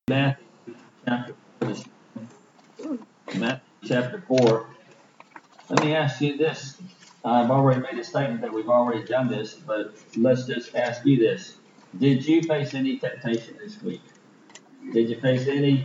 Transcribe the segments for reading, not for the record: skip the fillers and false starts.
Matthew chapter 4. Matthew chapter 4. Let me ask you this. I've already made a statement that we've already done this, but let's just ask you this. Did you face any temptation this week? Did you face any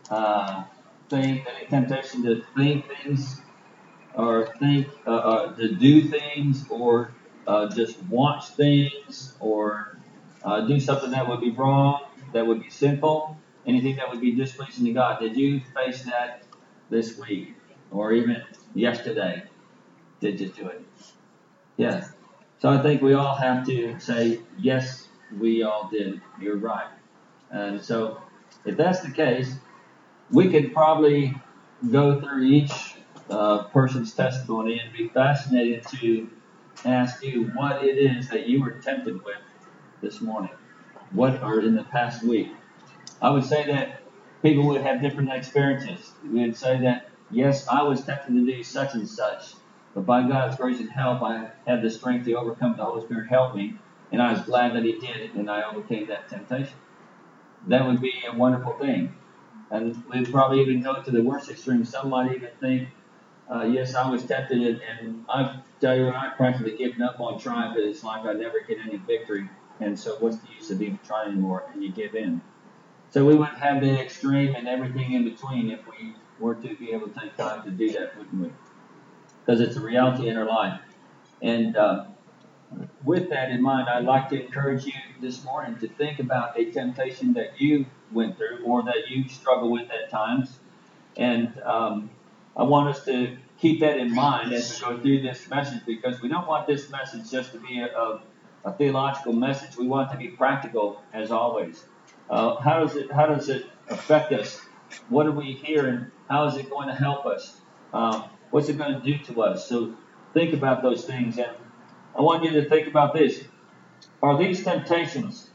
any temptation to think things or to do things or just watch things or do something that would be wrong, that would be sinful, anything that would be displeasing to God? Did you face that this week or even yesterday? Did you do it? Yes. So I think we all have to say, yes, we all did. You're right. And so if that's the case, we could probably go through each person's testimony and be fascinated to ask you what it is that you were tempted with this morning, what or in the past week. I would say that people would have different experiences. We would say that, yes, I was tempted to do such and such, but by God's grace and help, I had the strength to overcome. The Holy Spirit helped me, and I was glad that He did it, and I overcame that temptation. That would be a wonderful thing. And we'd probably even go to the worst extreme. Some might even think, yes, I was tempted, and I tell you what, I practically given up on trying, but it's like I never get any victory. And so what's the use of even trying anymore? And you give in. So we would have the extreme and everything in between if we were to be able to take time to do that, wouldn't we? Because it's a reality in our life. And with that in mind, I'd like to encourage you this morning to think about a temptation that you went through or that you struggle with at times. And I want us to keep that in mind as we go through this message, because we don't want this message just to be a theological message. We want it to be practical, as always. How does it affect us? What are we hearing? How is it going to help us? What's it going to do to us? So think about those things, and I want you to think about this. Are these temptations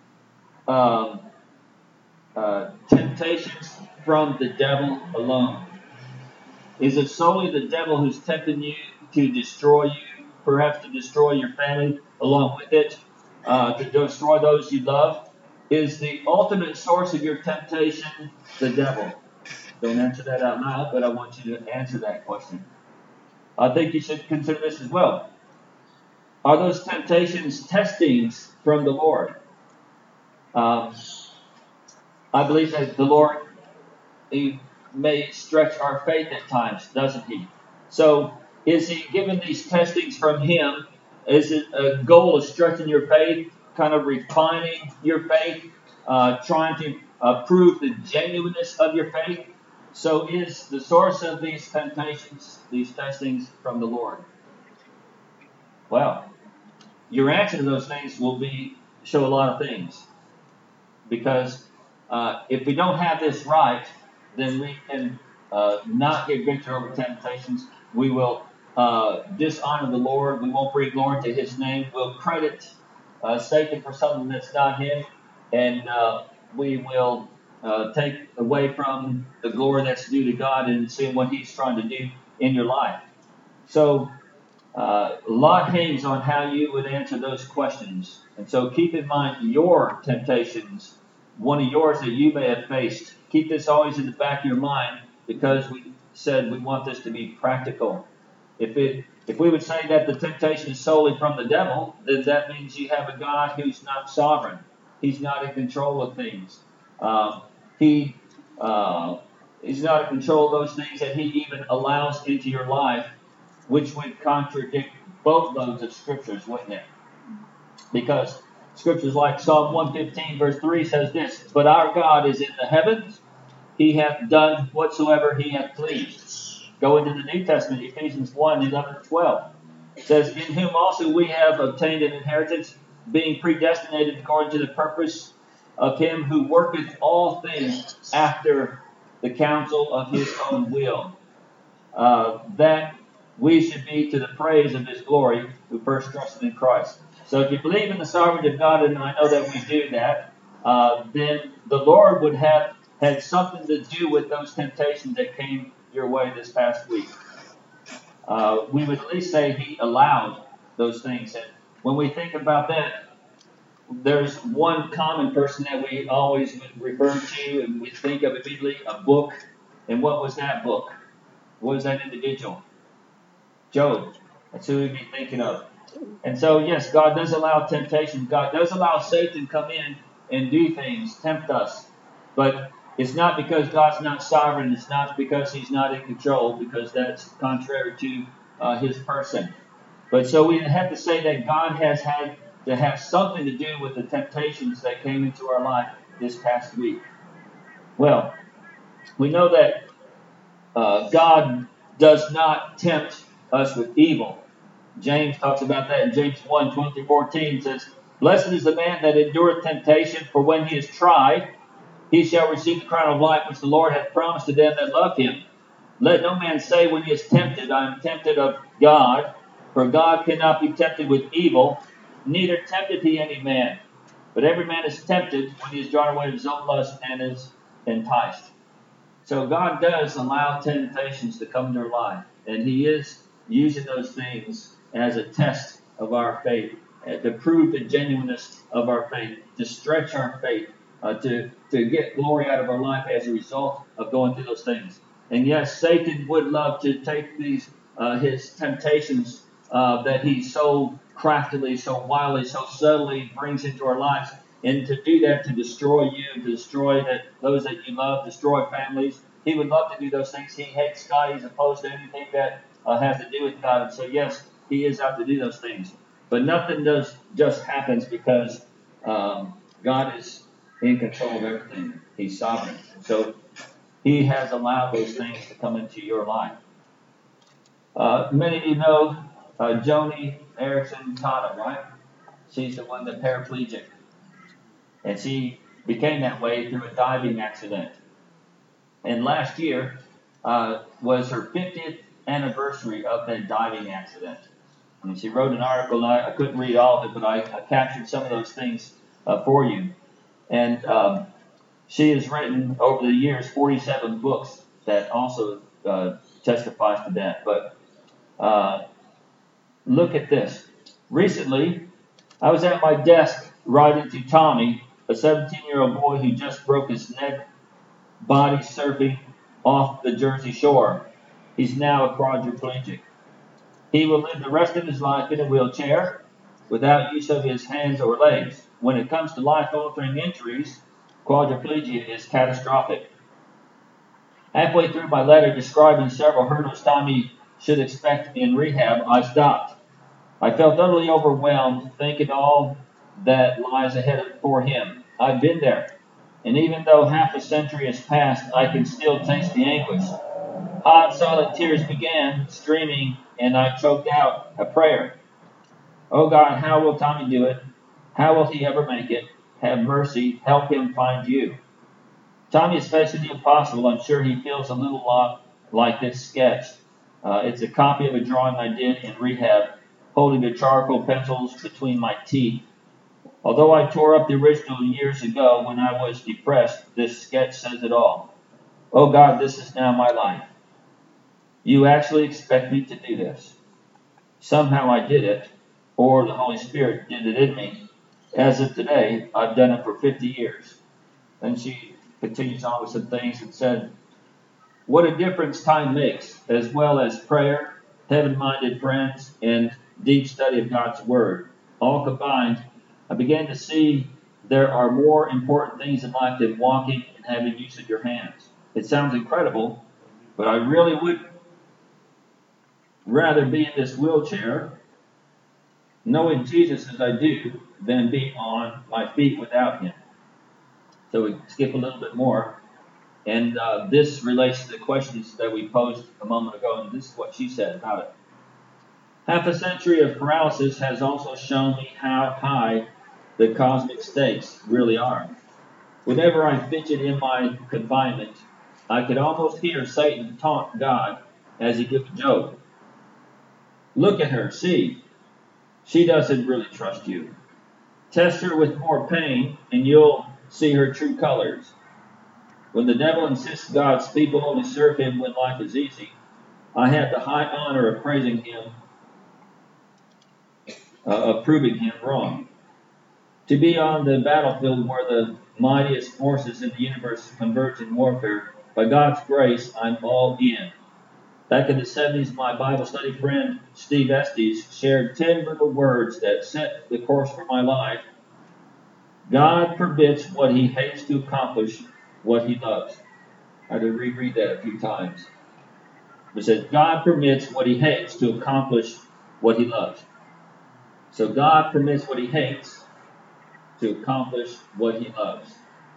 temptations from the devil alone? Is it solely the devil who's tempting you to destroy you, perhaps to destroy your family along with it, to destroy those you love? Is the ultimate source of your temptation the devil? Don't answer that out loud, but I want you to answer that question. I think you should consider this as well. Are those temptations testings from the Lord? I believe that the Lord, He may stretch our faith at times, doesn't He? So, is He giving these testings from Him? Is it a goal of stretching your faith, kind of refining your faith, trying to prove the genuineness of your faith? So, is the source of these temptations, these testings, from the Lord? Well, your answer to those things will show a lot of things, because if we don't have this right, then we can not get victory over temptations. We will dishonor the Lord. We won't bring glory to His name. We'll credit Satan for something that's not Him, and we will take away from the glory that's due to God and seeing what He's trying to do in your life. So a lot hangs on how you would answer those questions. And so keep in mind your temptations, one of yours that you may have faced. Keep this always in the back of your mind, because we said we want this to be practical. If we would say that the temptation is solely from the devil, then that means you have a God who's not sovereign. He's not in control of things. He's not in control of those things that He even allows into your life, which would contradict both loads of scriptures, wouldn't it? Because scriptures like Psalm 115 verse 3 says this: "But our God is in the heavens, He hath done whatsoever He hath pleased." Go into the New Testament, Ephesians 1, 11 and 12. It says, "In whom also we have obtained an inheritance, being predestinated according to the purpose of Him who worketh all things after the counsel of His own will, that we should be to the praise of His glory, who first trusted in Christ." So if you believe in the sovereignty of God, and I know that we do that, then the Lord would have had something to do with those temptations that came your way this past week. We would at least say He allowed those things. And when we think about that, there's one common person that we always refer to and we think of immediately, a book. And what was that book? What was that individual? Job. That's who we'd be thinking of. And so, yes, God does allow temptation. God does allow Satan to come in and do things, tempt us. But it's not because God's not sovereign. It's not because he's not in control, because that's contrary to his person. But so we have to say that God has had to have something to do with the temptations that came into our life this past week. Well, we know that God does not tempt us with evil. James talks about that in James 1, 20-14 says, Blessed is the man that endureth temptation, for when he is tried, he shall receive the crown of life which the Lord hath promised to them that love him. Let no man say when he is tempted, I am tempted of God, for God cannot be tempted with evil, neither tempteth he any man. But every man is tempted when he is drawn away of his own lust and is enticed. So God does allow temptations to come into our life, and he is using those things as a test of our faith, to prove the genuineness of our faith, to stretch our faith, to get glory out of our life as a result of going through those things. And yes, Satan would love to take these his temptations that he so craftily, so wildly, so subtly brings into our lives, and to do that to destroy you, to destroy those that you love, destroy families. He would love to do those things. He hates God. He's opposed to anything that has to do with God. And so, yes, he is out to do those things. But nothing just happens because God is in control of everything. He's sovereign. So he has allowed those things to come into your life. Many of you know Joni Eareckson Tada, right? She's the one that's paraplegic. And she became that way through a diving accident. And last year was her 50th anniversary of that diving accident. And she wrote an article, and I couldn't read all of it, but I captured some of those things for you. And she has written, over the years, 47 books that also testifies to that. But look at this. Recently, I was at my desk writing to Tommy, a 17-year-old boy who just broke his neck body surfing off the Jersey Shore. He's now a quadriplegic. He will live the rest of his life in a wheelchair without use of his hands or legs. When it comes to life-altering injuries, quadriplegia is catastrophic. Halfway through my letter describing several hurdles Tommy should expect in rehab, I stopped. I felt utterly overwhelmed, thinking all that lies ahead for him. I've been there, and even though half a century has passed, I can still taste the anguish. Hot, silent tears began streaming, and I choked out a prayer. Oh God, how will Tommy do it? How will he ever make it? Have mercy, help him find you. Tommy is facing the impossible. I'm sure he feels a little lot like this sketch. It's a copy of a drawing I did in rehab, holding the charcoal pencils between my teeth. Although I tore up the original years ago when I was depressed, this sketch says it all. Oh God, this is now my life. You actually expect me to do this. Somehow I did it, or the Holy Spirit did it in me. As of today, I've done it for 50 years. Then she continues on with some things and said, what a difference time makes, as well as prayer, heaven-minded friends, and deep study of God's Word. All combined, I began to see there are more important things in life than walking and having use of your hands. It sounds incredible, but I really would rather be in this wheelchair, knowing Jesus as I do, than be on my feet without him. So we skip a little bit more. And this relates to the questions that we posed a moment ago, and this is what she said about it. Half a century of paralysis has also shown me how high the cosmic stakes really are. Whenever I fidget in my confinement, I could almost hear Satan taunt God as he did with Job. Look at her, see. She doesn't really trust you. Test her with more pain, and you'll see her true colors. When the devil insists God's people only serve him when life is easy, I have the high honor of praising him, of proving him wrong. to be on the battlefield where the mightiest forces in the universe converge in warfare. By God's grace, I'm all in. Back in the 70s, my Bible study friend Steve Estes shared 10 little words that set the course for my life. God permits what he hates to accomplish what he loves. I had to reread that a few times. It says, God permits what he hates to accomplish what he loves. So God permits what he hates to accomplish what he loves.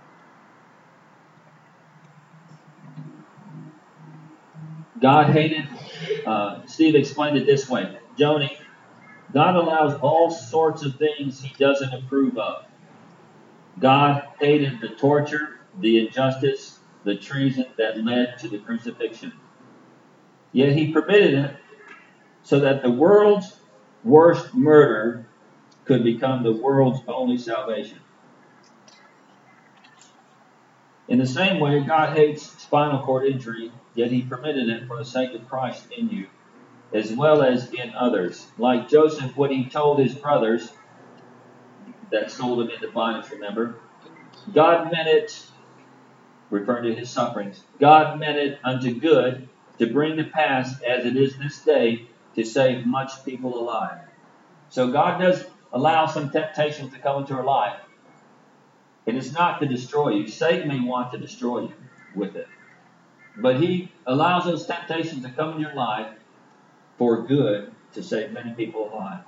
God hated, Steve explained it this way, Joni, God allows all sorts of things he doesn't approve of. God hated the torture, the injustice, the treason that led to the crucifixion. Yet he permitted it so that the world's worst murder could become the world's only salvation. In the same way, God hates spinal cord injury, yet he permitted it for the sake of Christ in you, as well as in others. Like Joseph, when he told his brothers that sold him into bondage, remember, God meant it, referring to his sufferings, God meant it unto good to bring to pass as it is this day to save much people alive. So God does allow some temptations to come into our life. It is not to destroy you. Satan may want to destroy you with it. But he allows those temptations to come in your life for good to save many people alive.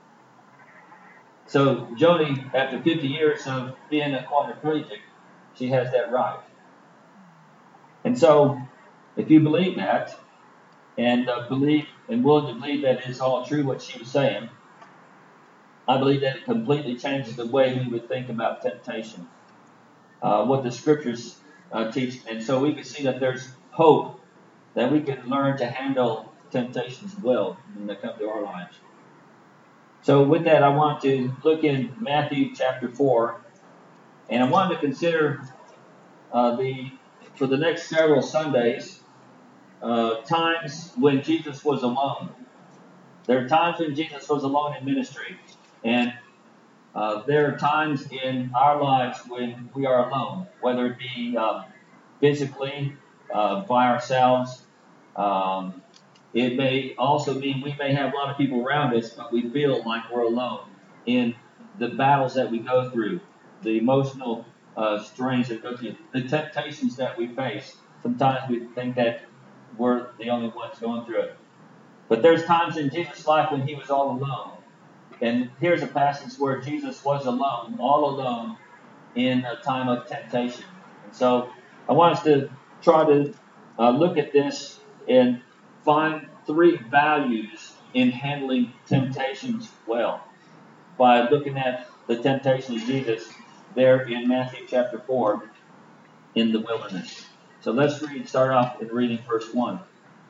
So Joni, after 50 years of being a quadriplegic, she has that right. And so, if you believe that, and believe and willing to believe that it's all true what she was saying, I believe that it completely changes the way we would think about temptation, what the scriptures teach. And so we can see that there's hope that we can learn to handle temptations well when they come to our lives. So with that, I want to look in Matthew chapter 4, and I want to consider for the next several Sundays, times when Jesus was alone. There are times when Jesus was alone in ministry, and there are times in our lives when we are alone, whether it be physically, by ourselves. It may also mean we may have a lot of people around us, but we feel like we're alone in the battles that we go through, the emotional strains that go through, the temptations that we face. Sometimes we think that we're the only ones going through it. But there's times in Jesus' life when he was all alone. And here's a passage where Jesus was alone, all alone, in a time of temptation. And so I want us to try to look at this and find 3 values in handling temptations well by looking at the temptation of Jesus there in Matthew chapter 4 in the wilderness. So let's start off in reading verse 1.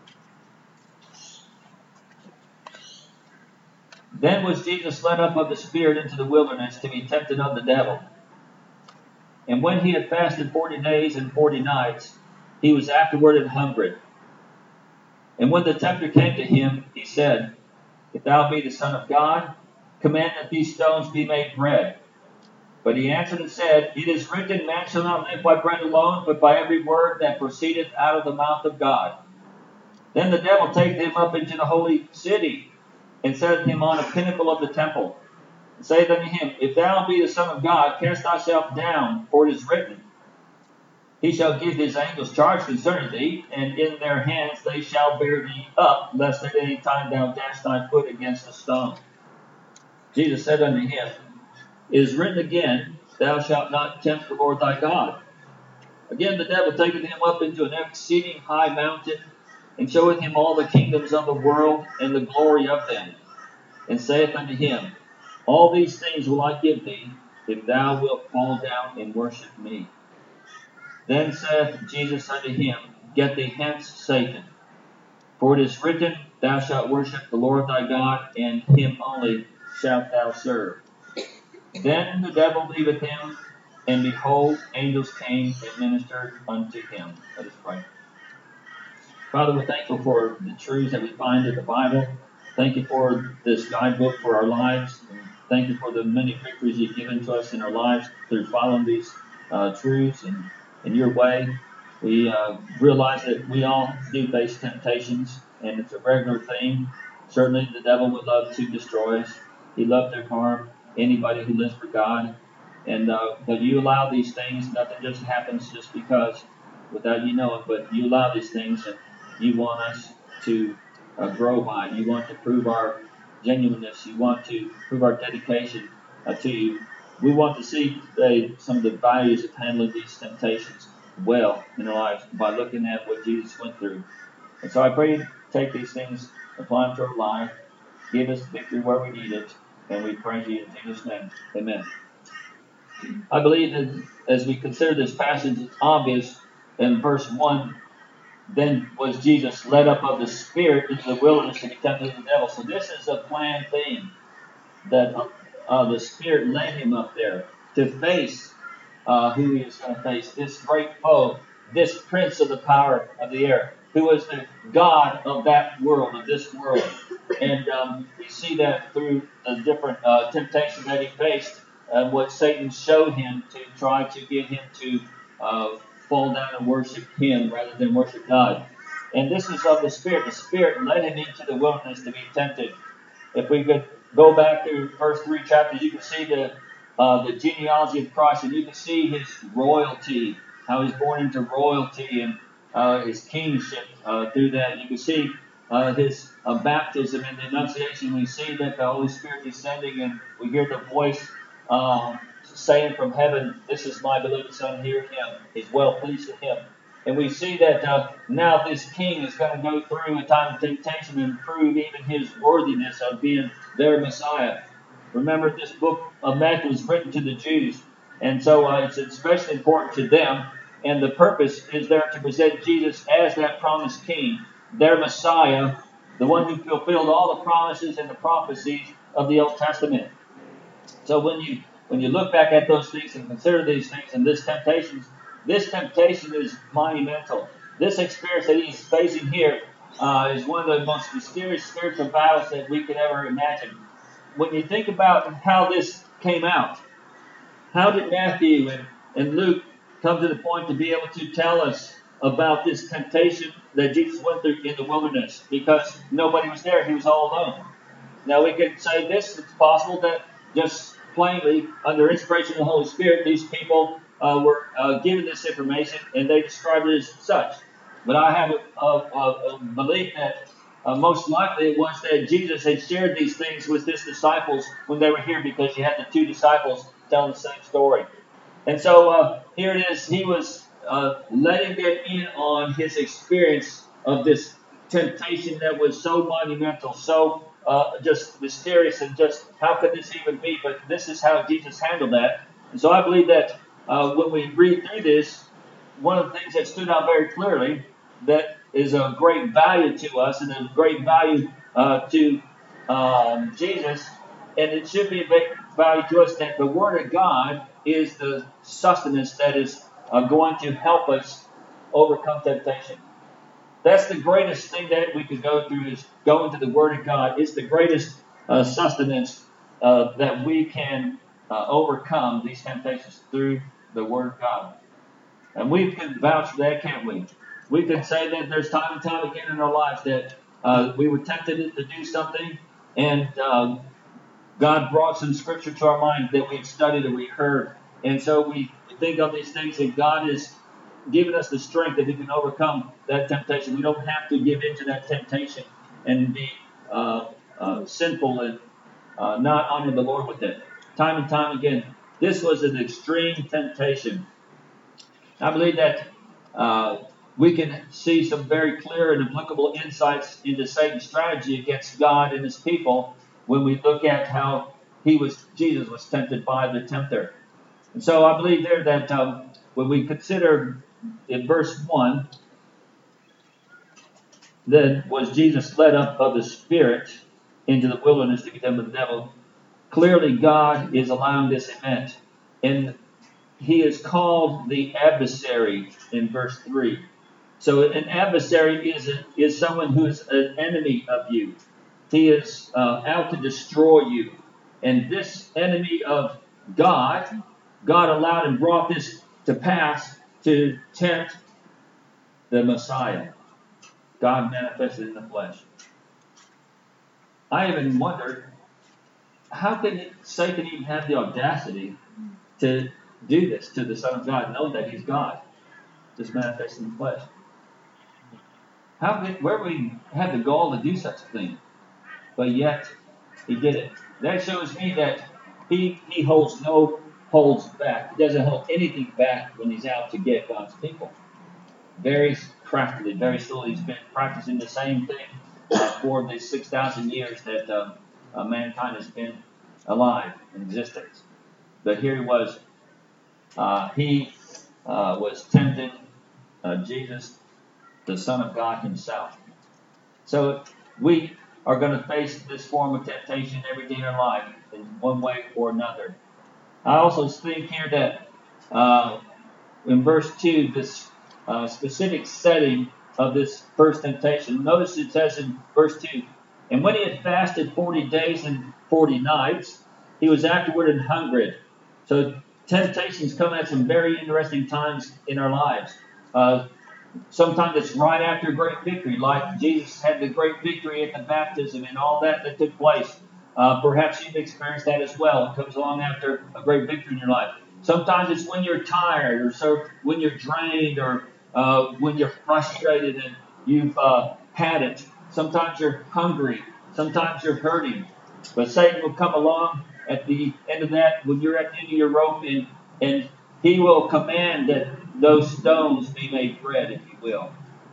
Then was Jesus led up of the Spirit into the wilderness to be tempted of the devil. And when he had fasted 40 days and 40 nights, he was afterward and hungry. And when the tempter came to him, he said, If thou be the Son of God, command that these stones be made bread. But he answered and said, It is written, Man shall not live by bread alone, but by every word that proceedeth out of the mouth of God. Then the devil taketh him up into the holy city, and setteth him on a pinnacle of the temple, and saith unto him, If thou be the Son of God, cast thyself down, for it is written, He shall give his angels charge concerning thee, and in their hands they shall bear thee up, lest at any time thou dash thy foot against a stone. Jesus said unto him, It is written again, Thou shalt not tempt the Lord thy God. Again the devil taketh him up into an exceeding high mountain, and showeth him all the kingdoms of the world, and the glory of them, and saith unto him, All these things will I give thee, if thou wilt fall down and worship me. Then saith Jesus unto him, Get thee hence, Satan. For it is written, Thou shalt worship the Lord thy God, and him only shalt thou serve. Then the devil leaveth him, and behold, angels came and ministered unto him. Let us pray. Father, we're thankful for the truths that we find in the Bible. Thank you for this guidebook for our lives. Thank you for the many victories you've given to us in our lives through following these truths and in your way. We realize that we all do face temptations, and it's a regular thing. Certainly, the devil would love to destroy us. He loves to harm anybody who lives for God. And but you allow these things. Nothing just happens just because, without you knowing. But you allow these things, and you want us to grow by it. You want to prove our genuineness. You want to prove our dedication to you. We want to see some of the values of handling these temptations well in our lives by looking at what Jesus went through. And so I pray you take these things, apply them to our life, give us victory where we need it, and we praise you in Jesus' name. Amen. I believe that as we consider this passage, it's obvious in verse 1, then was Jesus led up of the Spirit into the wilderness to be tempted of the devil. So this is a planned thing that the Spirit led him up there to face who he is going to face, this great foe, this prince of the power of the air, who was the God of that world, of this world. And we see that through the different temptations that he faced, what Satan showed him to try to get him to fall down and worship him rather than worship God. And this is of the Spirit. The Spirit led him into the wilderness to be tempted. If we could go back through the first 3 chapters, you can see the genealogy of Christ, and you can see his royalty, how he's born into royalty and his kingship through that. You can see his baptism and the Annunciation. We see that the Holy Spirit descending, and we hear the voice saying from heaven, "This is my beloved Son, hear him." He's well pleased with him. And we see that now this king is going to go through a time of temptation and prove even his worthiness of being their Messiah. Remember, this book of Matthew was written to the Jews, and so it's especially important to them. And the purpose is there to present Jesus as that promised king, their Messiah, the one who fulfilled all the promises and the prophecies of the Old Testament. So when you look back at those things and consider these things and this temptation is monumental. This experience that he's facing here is one of the most mysterious spiritual battles that we could ever imagine. When you think about how this came out, how did Matthew and Luke come to the point to be able to tell us about this temptation that Jesus went through in the wilderness? Because nobody was there. He was all alone. Now we could say this, it's possible that just plainly, under inspiration of the Holy Spirit, these people were given this information and they described it as such. But I have a belief that most likely it was that Jesus had shared these things with his disciples when they were here, because you had the 2 disciples telling the same story. And so here it is, he was letting them in on his experience of this temptation that was so monumental, so just mysterious, and just how could this even be? But this is how Jesus handled that. And so I believe that when we read through this, one of the things that stood out very clearly that is of great value to us and of great value to Jesus, and it should be a great value to us, that the Word of God is the sustenance that is going to help us overcome temptation. That's the greatest thing that we could go through, is go into the Word of God. It's the greatest sustenance that we can overcome these temptations through the Word of God. And we can vouch for that, can't we? We can say that there's time and time again in our lives that we were tempted to do something, and God brought some scripture to our mind that we had studied and we heard. And so we think of these things, and God has given us the strength that we can overcome that temptation. We don't have to give in to that temptation and be sinful and not honor the Lord with it. Time and time again, this was an extreme temptation. I believe that we can see some very clear and applicable insights into Satan's strategy against God and his people when we look at how Jesus was tempted by the tempter. And so I believe there that when we consider in verse 1, then was Jesus led up of the Spirit into the wilderness to be tempted of the devil. Clearly God is allowing this event. And he is called the adversary in verse 3. So an adversary is someone who is an enemy of you. He is out to destroy you. And this enemy of God, God allowed and brought this to pass to tempt the Messiah. God manifested in the flesh. I even wondered, how can Satan even have the audacity to do this to the Son of God, knowing that he's God, just manifested in the flesh? Where would he have the gall to do such a thing? But yet, he did it. That shows me that he holds no holds back. He doesn't hold anything back when he's out to get God's people. Very craftily, very slowly, he's been practicing the same thing for the 6,000 years that mankind has been alive in existence. But here he was tempting Jesus, the Son of God himself. So we are going to face this form of temptation every day in our life in one way or another. I also think here that in verse 2, this specific setting of this first temptation. Notice it says in verse 2, and when he had fasted 40 days and 40 nights, he was afterward and hungered. So temptations come at some very interesting times in our lives. Sometimes it's right after great victory, like Jesus had the great victory at the baptism and all that took place. Perhaps you've experienced that as well. It comes along after a great victory in your life. Sometimes it's when you're tired, or when you're drained, or when you're frustrated and you've had it. Sometimes you're hungry. Sometimes you're hurting. But Satan will come along at the end of that, when you're at the end of your rope, and he will command that those stones be made bread, if you will.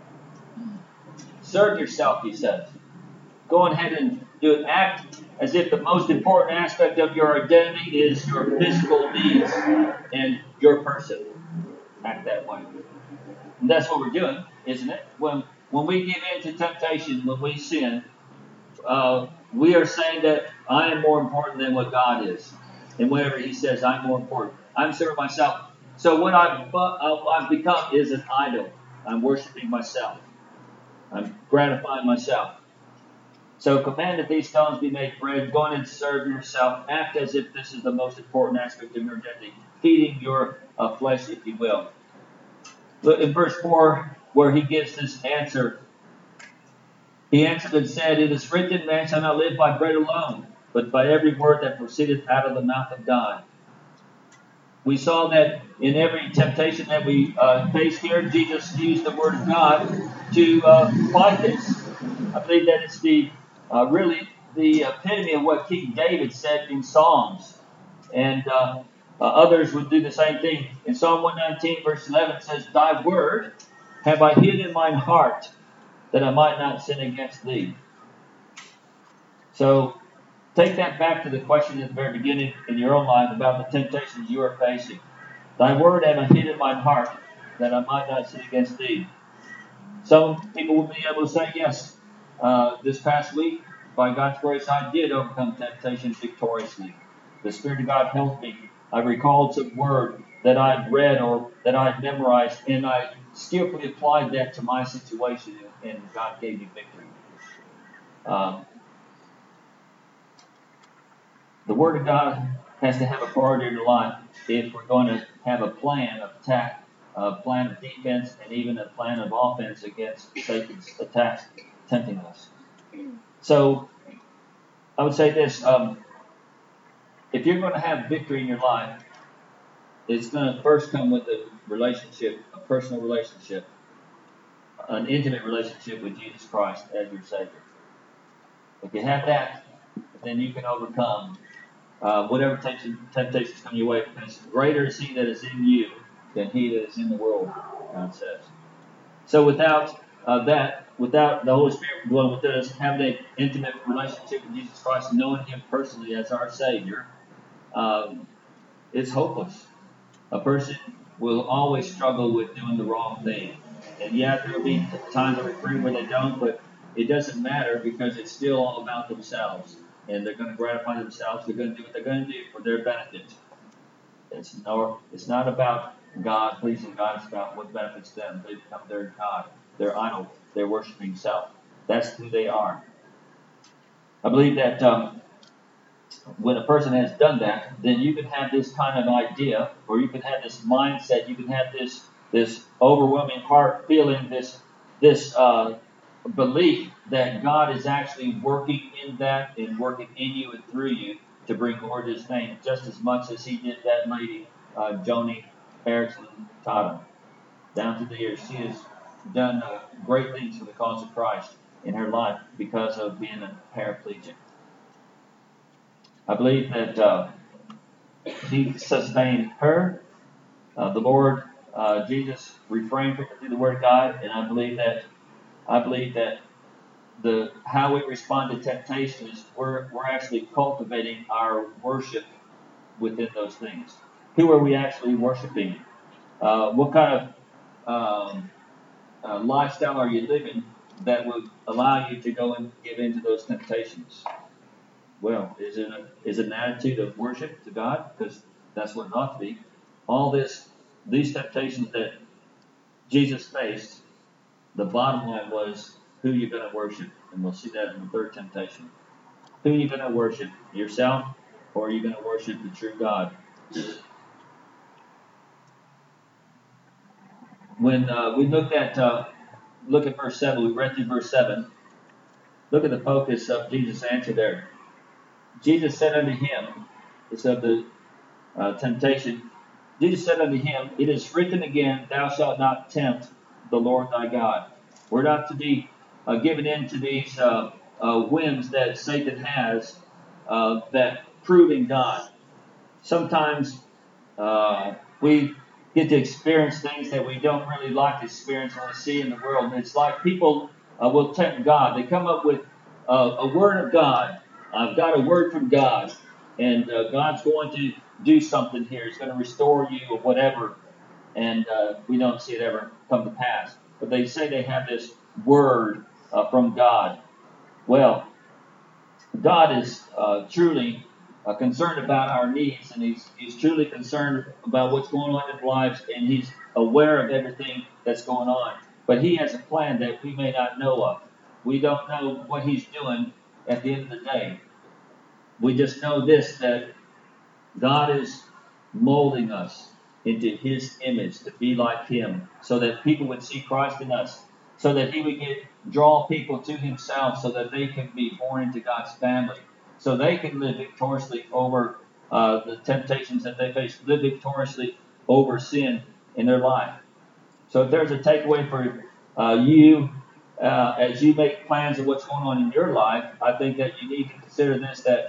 Serve yourself, he says. Go ahead and do it. Act as if the most important aspect of your identity is your physical needs and your person. Act that way. And that's what we're doing, isn't it? When we give in to temptation, when we sin, we are saying that I am more important than what God is. And whatever he says, I'm more important. I'm serving myself. So what I've become is an idol. I'm worshiping myself. I'm gratifying myself. So command that these stones be made bread. Go on and serve yourself. Act as if this is the most important aspect of your identity. Feeding your flesh, if you will. Look in verse 4, where he gives this answer. He answered and said, it is written, man shall not live by bread alone, but by every word that proceedeth out of the mouth of God. We saw that in every temptation that we faced here, Jesus used the word of God to fight this. I believe that it's really the epitome of what King David said in Psalms. And others would do the same thing. In Psalm 119, verse 11, it says, thy word have I hid in mine heart, that I might not sin against thee. So take that back to the question at the very beginning in your own life about the temptations you are facing. Thy word have I hid in mine heart, that I might not sin against thee. Some people will be able to say, yes, this past week, by God's grace, I did overcome temptation victoriously. The Spirit of God helped me. I recalled some word that I'd read or that I'd memorized, and I skillfully applied that to my situation, and God gave me victory. The Word of God has to have a priority in your life if we're going to have a plan of attack, a plan of defense, and even a plan of offense against Satan's attacks, tempting us. So, I would say this, if you're going to have victory in your life, it's going to first come with a relationship, a personal relationship, an intimate relationship with Jesus Christ as your Savior. If you have that, then you can overcome whatever temptations come your way, because greater is he that is in you than he that is in the world, God says. So without without the Holy Spirit dwelling within us, having an intimate relationship with Jesus Christ, knowing him personally as our Savior, it's hopeless. A person will always struggle with doing the wrong thing. And yeah, there will be times of free where they don't, but it doesn't matter, because it's still all about themselves. And they're going to gratify themselves. They're going to do what they're going to do for their benefit. It's not about God, pleasing God. It's about what benefits them. They become their God, their idol. They're worshiping self. That's who they are. I believe that when a person has done that, then you can have this kind of idea, or you can have this mindset, you can have this overwhelming heart feeling, this belief that God is actually working in that and working in you and through you to bring glory to His name, just as much as He did that lady, Joni Erickson Tatum. Down through the years, she has done great things for the cause of Christ in her life because of being a paraplegic. I believe that He sustained her. The Lord Jesus refrained from it through the Word of God, and I believe that the how we respond to temptation is we're actually cultivating our worship within those things. Who are we actually worshiping? What kind of lifestyle are you living that would allow you to go and give into those temptations? Well, is it an attitude of worship to God? Because that's what it ought to be. All these temptations that Jesus faced, the bottom line was who you're going to worship. And we'll see that in the third temptation. Who are you going to worship? Yourself, or are you going to worship the true God? When we look at verse 7, we read through verse 7. Look at the focus of Jesus' answer there. Jesus said unto him, it's of the temptation, Jesus said unto him, it is written again, thou shalt not tempt the Lord thy God. We're not to be given in to these whims that Satan has that proving God. Sometimes we get to experience things that we don't really like to experience or see in the world. And it's like people will tempt God. They come up with a word of God. I've got a word from God, and God's going to do something here. He's going to restore you or whatever. And we don't see it ever come to pass. But they say they have this word from God. Well, God is truly concerned about our needs, and he's truly concerned about what's going on in our lives, and He's aware of everything that's going on. But He has a plan that we may not know of. We don't know what He's doing at the end of the day. We just know this, that God is molding us into His image to be like Him, so that people would see Christ in us, so that He would draw people to Himself, so that they can be born into God's family, so they can live victoriously over the temptations that they face, live victoriously over sin in their life. So if there's a takeaway for you as you make plans of what's going on in your life, I think that you need to consider this, that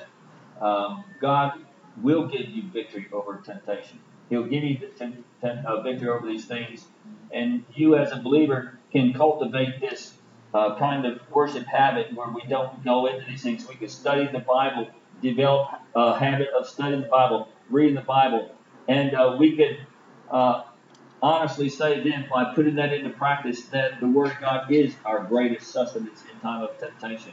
God will give you victory over temptation. He'll give you the victory over these things. And you as a believer can cultivate this kind of worship habit where we don't go into these things. We can study the Bible, develop a habit of studying the Bible, reading the Bible. And we could honestly say then, by putting that into practice, that the Word of God is our greatest sustenance in time of temptation.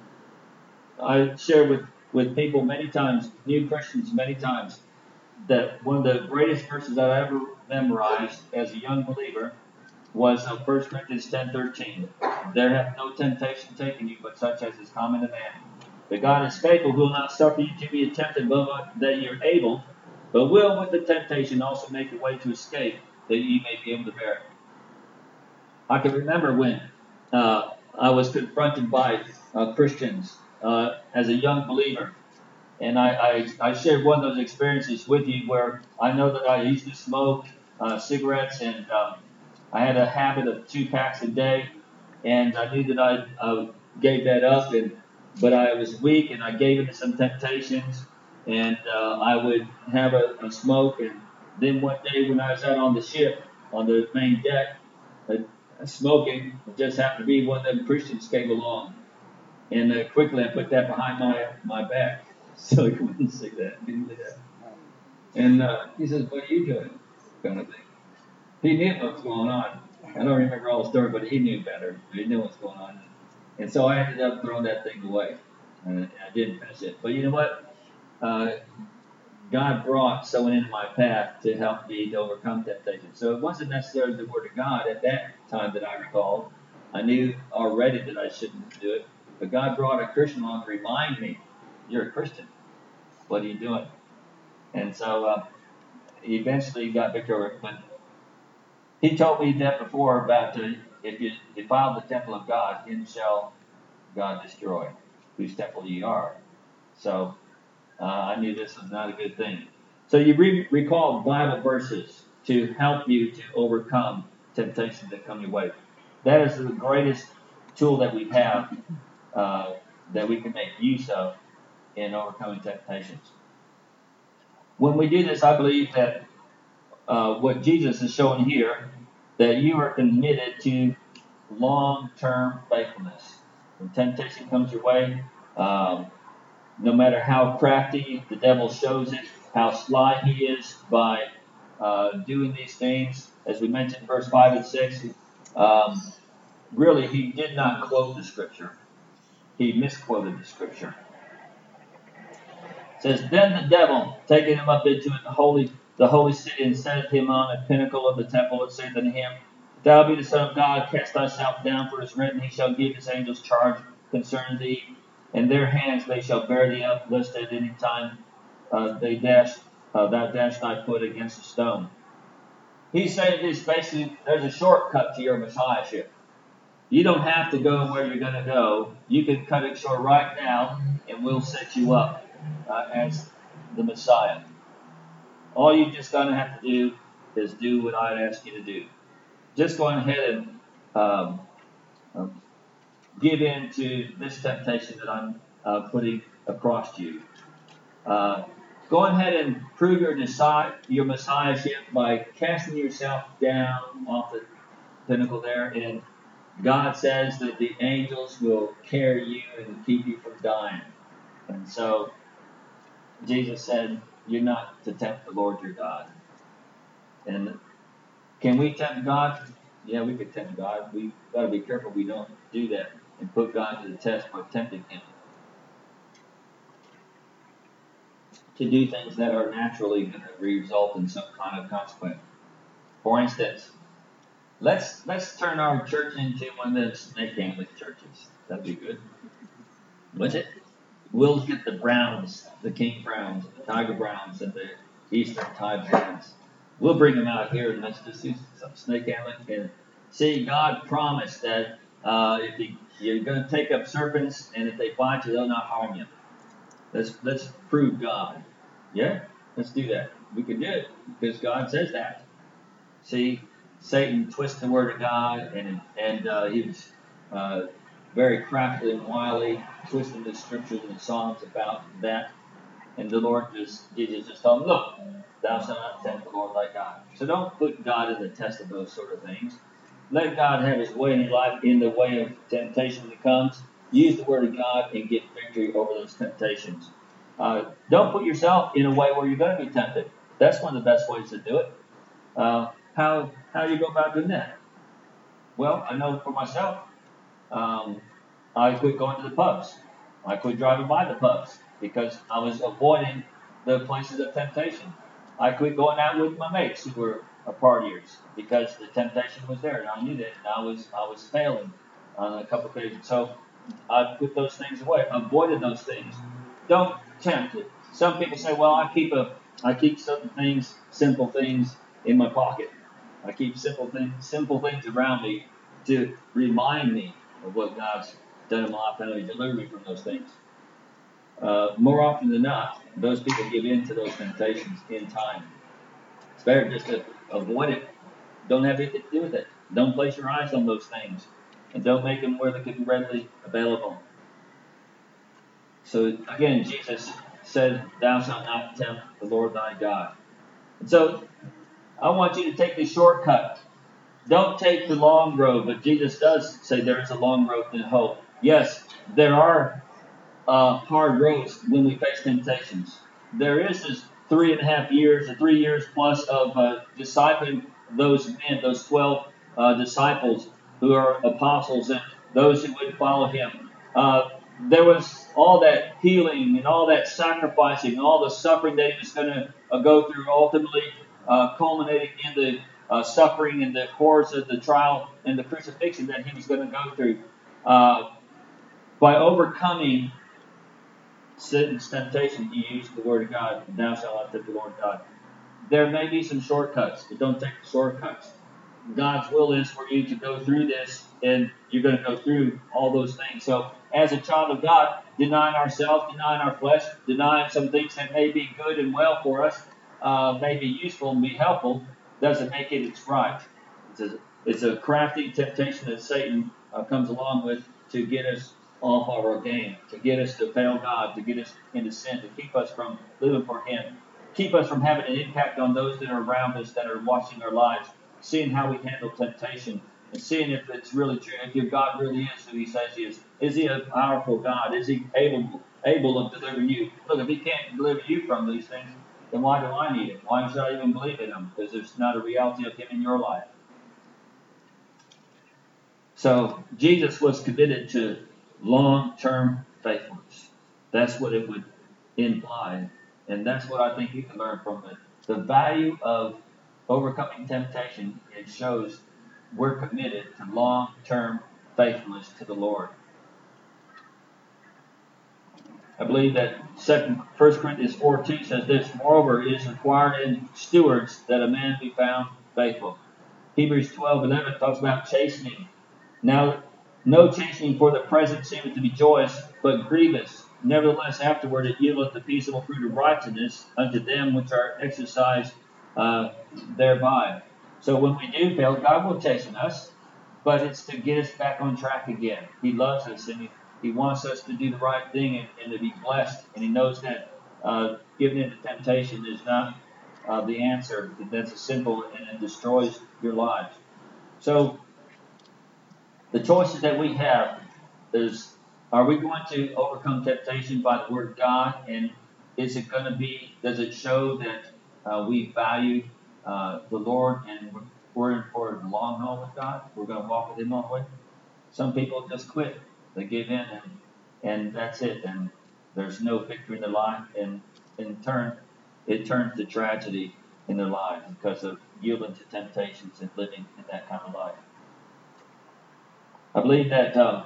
I share with people many times, new Christians many times, that one of the greatest verses I ever memorized as a young believer was 1 Corinthians 10:13. There hath no temptation taken you, but such as is common to man. But God is faithful, who will not suffer you to be tempted above that you're able, but will with the temptation also make a way to escape, that ye may be able to bear it. I can remember when I was confronted by Christians as a young believer. And I shared one of those experiences with you where I know that I used to smoke cigarettes, and I had a habit of 2 packs a day, and I knew that I gave that up, but I was weak, and I gave into some temptations, and I would have a smoke, and then one day when I was out on the ship, on the main deck, smoking, it just happened to be one of them Christians came along, and quickly I put that behind my back. So he wouldn't see that. And he says, what are you doing? Kind of thing. He knew what was going on. I don't remember all the story, but he knew better. He knew what's going on. And so I ended up throwing that thing away. And I didn't finish it. But you know what? God brought someone into my path to help me to overcome temptation. So it wasn't necessarily the Word of God at that time that I recalled. I knew already that I shouldn't do it. But God brought a Christian along to remind me, you're a Christian. What are you doing? And so he eventually got victorious. But he told me that before about if you defile the temple of God, him shall God destroy, whose temple ye are. So I knew this was not a good thing. So you recall Bible verses to help you to overcome temptations that come your way. That is the greatest tool that we have that we can make use of in overcoming temptations. When we do this, I believe that what Jesus is showing here, that you are committed to long-term faithfulness. When temptation comes your way, no matter how crafty the devil shows it, how sly he is by doing these things, as we mentioned, verse 5 and 6, really he did not quote the scripture. He misquoted the scripture. It says, Then the devil, taking him up into the holy city, and set him on a pinnacle of the temple, and said unto him, If thou be the Son of God, cast thyself down, for it is written, He shall give his angels charge concerning thee. In their hands they shall bear thee up, lest at any time thou dash thy foot against a stone. He's saying this basically, there's a shortcut to your messiahship. You don't have to go where you're going to go. You can cut it short right now, and we'll set you up as the Messiah. All you just going to have to do is do what I'd ask you to do. Just go ahead and give in to this temptation that I'm putting across to you. Go ahead and prove your messiahship by casting yourself down off the pinnacle there, and God says that the angels will carry you and keep you from dying. And so Jesus said, you're not to tempt the Lord your God. And can we tempt God? Yeah, we could tempt God. We've got to be careful we don't do that and put God to the test by tempting him to do things that are naturally going to result in some kind of consequence. For instance, let's turn our church into one of those snake handling churches. That'd be good. Wouldn't it? We'll get the Browns, the King Browns, the Tiger Browns, and the Eastern Tide Browns. We'll bring them out here and let's just do some snake handling. And see, God promised that if you're going to take up serpents, and if they bite you, they'll not harm you. Let's prove God. Yeah, let's do that. We can do it because God says that. See, Satan twists the word of God, and he was very craftily and wily, twisting the scriptures and the Psalms about that. And the Lord Jesus just told him, look, thou shalt not tempt the Lord thy God. So don't put God in the test of those sort of things. Let God have his way in your life in the way of temptation that comes. Use the word of God and get victory over those temptations. Don't put yourself in a way where you're going to be tempted. That's one of the best ways to do it. How do you go about doing that? Well, I know for myself, I quit going to the pubs. I quit driving by the pubs because I was avoiding the places of temptation. I quit going out with my mates who were partiers because the temptation was there, and I knew that, and I was failing on a couple of occasions. So I put those things away, avoided those things. Don't tempt it. Some people say, "Well, I keep certain things, simple things in my pocket. I keep simple things around me to remind me of what God's done in my life and He delivered me from those things." More often than not, those people give in to those temptations in time. It's better just to avoid it. Don't have anything to do with it. Don't place your eyes on those things. And don't make them where they can be readily available. So again, Jesus said, thou shalt not tempt the Lord thy God. And so I want you to take the shortcut. Don't take the long road, but Jesus does say there is a long road to hope. Yes, there are hard roads when we face temptations. There is this 3.5 years, or 3 years plus of discipling those men, those 12 disciples who are apostles and those who would follow him. There was all that healing and all that sacrificing and all the suffering that he was going to go through, ultimately culminating in the suffering and the horrors of the trial and the crucifixion that he was going to go through. By overcoming Satan's temptation, he used the word of God, thou shalt not tempt the Lord God. There may be some shortcuts, but don't take the shortcuts. God's will is for you to go through this, and you're going to go through all those things. So, as a child of God, denying ourselves, denying our flesh, denying some things that may be good and well for us, may be useful and be helpful, doesn't make it its right. It's a crafty temptation that Satan comes along with to get us off our game, to get us to fail God, to get us into sin, to keep us from living for Him, keep us from having an impact on those that are around us, that are watching our lives, seeing how we handle temptation, and seeing if it's really true, if your God really is who He says He is. Is He a powerful God? Is He able of delivering you? Look, if He can't deliver you from these things, then why do I need Him? Why should I even believe in Him? Because there's not a reality of Him in your life. So Jesus was committed to long-term faithfulness. That's what it would imply. And that's what I think you can learn from it. The value of overcoming temptation, it shows we're committed to long-term faithfulness to the Lord. I believe that 1 Corinthians 4:2 says this, moreover, it is required in stewards that a man be found faithful. Hebrews 12:11 talks about chastening. Now, no chastening for the present seemeth to be joyous, but grievous. Nevertheless, afterward it yieldeth the peaceable fruit of righteousness unto them which are exercised thereby. So when we do fail, God will chasten us, but it's to get us back on track again. He loves us, and He wants us to do the right thing and to be blessed. And He knows that giving into temptation is not the answer. That's a sinful and it destroys your lives. So the choices that we have is, are we going to overcome temptation by the Word of God? And is it going to be, does it show that we value the Lord and we're in for the long haul with God? We're going to walk with Him all the way? Some people just quit. They give in and that's it. And there's no victory in their life. And in turn, it turns to tragedy in their lives because of yielding to temptations and living in that kind of life. I believe that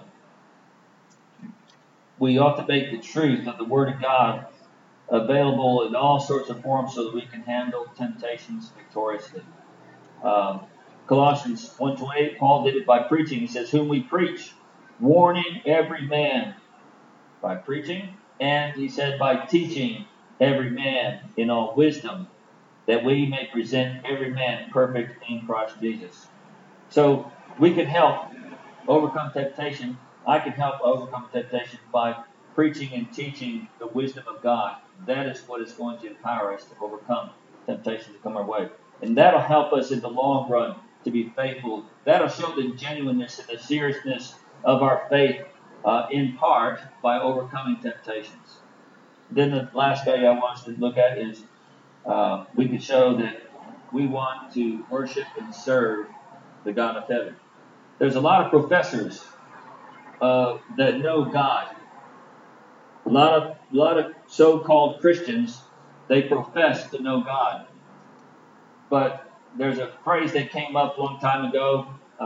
we ought to make the truth of the Word of God available in all sorts of forms so that we can handle temptations victoriously. Colossians 1:28, Paul did it by preaching. He says, whom we preach, warning every man by preaching, and he said by teaching every man in all wisdom, that we may present every man perfect in Christ Jesus. So we can help overcome temptation. I can help overcome temptation by preaching and teaching the wisdom of God. That is what is going to empower us to overcome temptation to come our way. And that'll help us in the long run to be faithful. That'll show the genuineness and the seriousness of our faith in part by overcoming temptations. Then the last area I want us to look at is we can show that we want to worship and serve the God of heaven. There's a lot of professors that know God. A lot of so-called Christians, they profess to know God. But there's a phrase that came up a long time ago.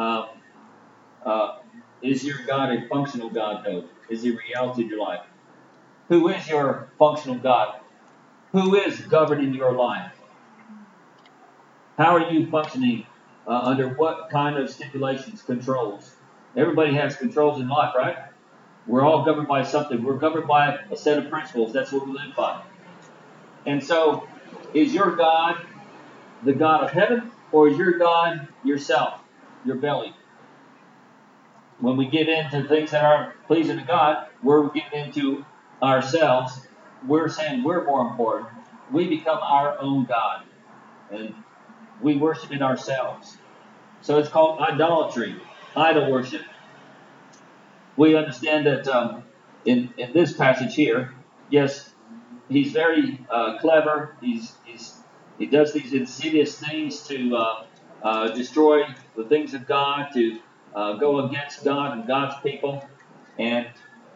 Is your God a functional God, though? Is He reality of your life? Who is your functional God? Who is governing your life? How are you functioning? Under what kind of stipulations, controls? Everybody has controls in life, right? We're all governed by something. We're governed by a set of principles. That's what we live by. And so, is your God the God of heaven, or is your God yourself, your belly? When we get into things that aren't pleasing to God, we're getting into ourselves. We're saying we're more important. We become our own God. And we worship in ourselves. So it's called idolatry, idol worship. We understand that in this passage here, yes, he's very clever. He does these insidious things to destroy the things of God, to go against God and God's people, and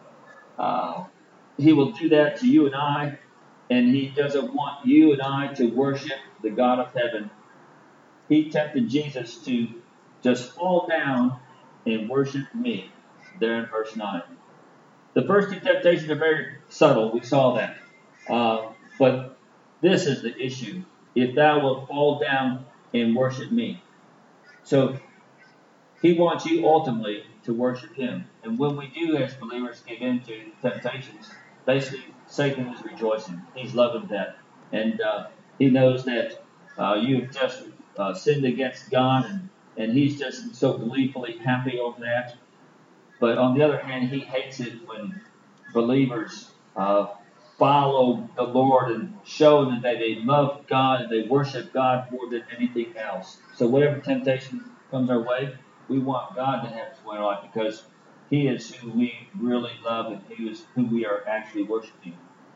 he will do that to you and I. And he doesn't want you and I to worship the God of heaven. He tempted Jesus to just fall down and worship me, there in verse 9. The first two temptations are very subtle. We saw that. But this is the issue. If thou wilt fall down and worship me. So he wants you ultimately to worship him. And when we do, as believers, give in to temptations, basically Satan is rejoicing. He's loving that. And he knows that you've just sinned against God, and he's just so gleefully happy over that. But on the other hand, he hates it when believers follow the Lord and show that they love God and they worship God more than anything else. So whatever temptation comes our way, we want God to have his way in our life because he is who we really love and he is who we are actually worshiping.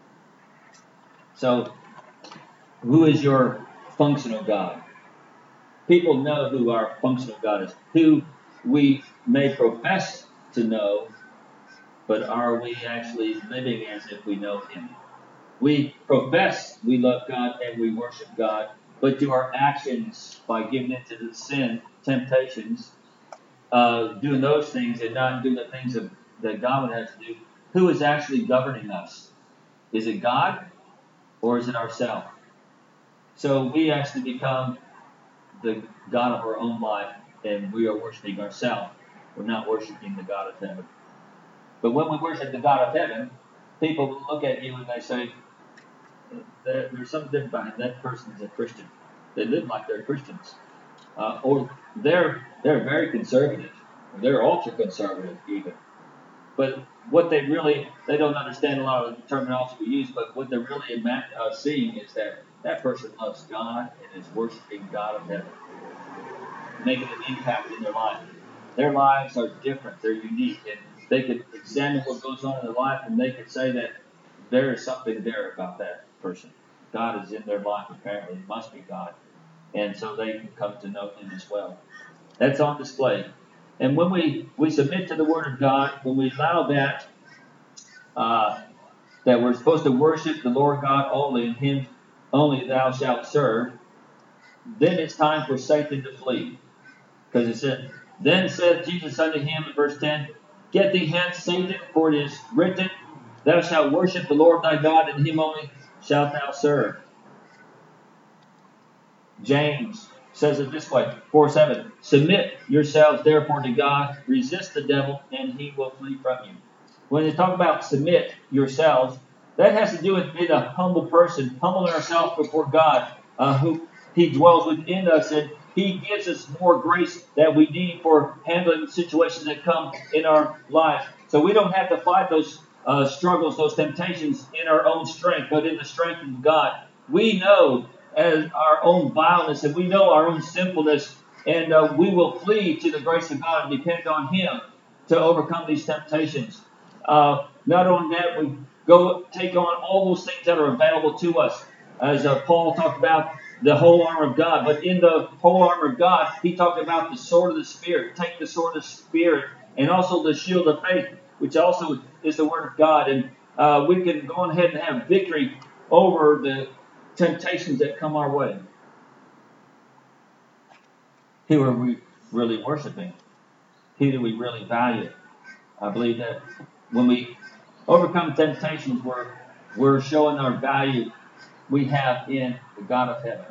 So who is your functional God? People know who our functional God is, who we may profess to know, but are we actually living as if we know him? We profess we love God and we worship God, but do our actions by giving into the sin, temptations, doing those things and not doing the things that God would have to do, who is actually governing us? Is it God or is it ourselves? So we actually become the God of our own life and we are worshiping ourselves. We're not worshiping the God of heaven. But when we worship the God of heaven, people will look at you and they say, there's something different behind that person is a Christian. They live like they're Christians. Or they're very conservative. They're ultra conservative even. But what they don't understand a lot of the terminology we use, but what they're really seeing is that person loves God and is worshiping God of heaven, making an impact in their life. Their lives are different. They're unique. And they could examine what goes on in their life and they could say that there is something there about that person. God is in their life apparently. It must be God. And so they can come to know him as well. That's on display. And when we submit to the Word of God, when we allow that, that we're supposed to worship the Lord God only, and him only thou shalt serve, then it's time for Satan to flee. Because it said, then said Jesus unto him in verse 10, get thee hence, Satan, for it is written, thou shalt worship the Lord thy God, and him only shalt thou serve. James says it this way, 4:7, submit yourselves therefore to God, resist the devil, and he will flee from you. When they talk about submit yourselves, that has to do with being a humble person, humbling ourselves before God, who he dwells within us, and he gives us more grace that we need for handling situations that come in our life. So we don't have to fight those struggles, those temptations in our own strength, but in the strength of God. We know as our own vileness, and we know our own sinfulness, and we will flee to the grace of God and depend on him to overcome these temptations. Not only that, we go take on all those things that are available to us. As Paul talked about the whole armor of God. But in the whole armor of God, he talked about the sword of the Spirit. Take the sword of the Spirit and also the shield of faith, which also is the Word of God. And we can go ahead and have victory over the temptations that come our way. Who are we really worshiping? Who do we really value? I believe that when we overcome temptations, we're showing our value we have in the God of heaven.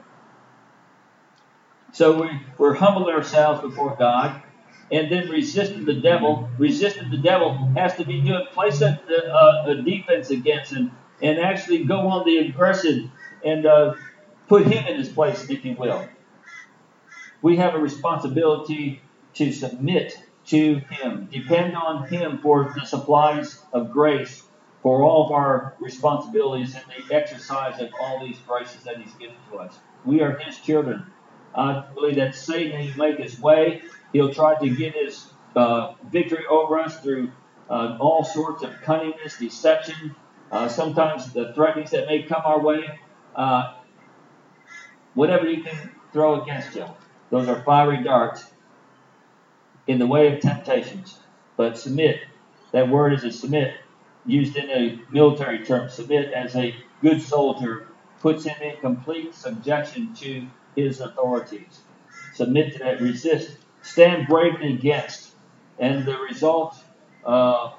So we're humbling ourselves before God, and then resisting the devil. Resisting the devil has to be doing place a defense against him, and actually go on the aggressive and put him in his place, if you will. We have a responsibility to submit to him, depend on him for the supplies of grace, for all of our responsibilities and the exercise of all these graces that he's given to us. We are his children. I believe that Satan, he'll make his way. He'll try to get his victory over us through all sorts of cunningness, deception, sometimes the threatenings that may come our way. Whatever he can throw against you. Those are fiery darts in the way of temptations. But submit, that word is a submit, used in a military term. Submit as a good soldier puts him in complete subjection to his authorities. Submit to that, resist, stand bravely against. And the result of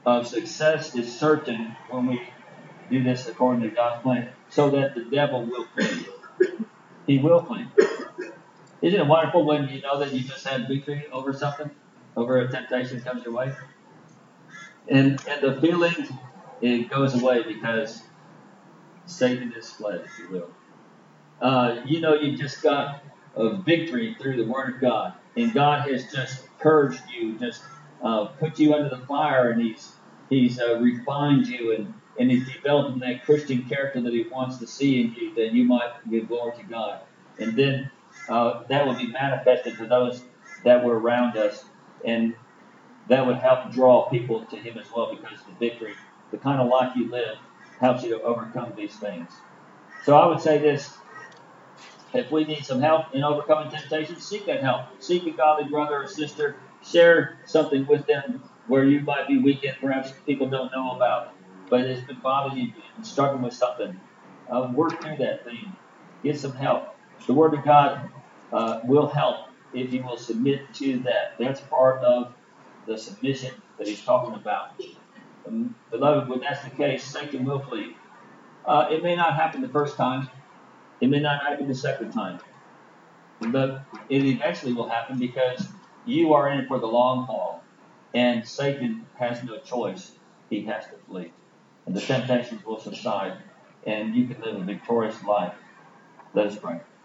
of success is certain when we do this according to God's plan, so that the devil will flee. He will flee. Isn't it wonderful when you know that you just had victory over something, over a temptation that comes your way? And the feeling, it goes away because Satan is fled, if you will. You know you just got a victory through the Word of God, and God has just purged you, just put you under the fire, and He's refined you, and He's developing that Christian character that He wants to see in you, that you might give glory to God. And then that will be manifested to those that were around us, and that would help draw people to Him as well, because the victory, the kind of life you live, helps you to overcome these things. So I would say this: if we need some help in overcoming temptation, seek that help. Seek a godly brother or sister. Share something with them where you might be weak and perhaps people don't know about, but it's been bothering you and struggling with something. Work through that thing. Get some help. The Word of God will help if you will submit to that. That's part of the submission that He's talking about. Beloved, when that's the case, Satan will flee. It may not happen the first time. It may not happen the second time. But it eventually will happen because you are in it for the long haul. And Satan has no choice. He has to flee. And the temptations will subside. And you can live a victorious life. Let us pray.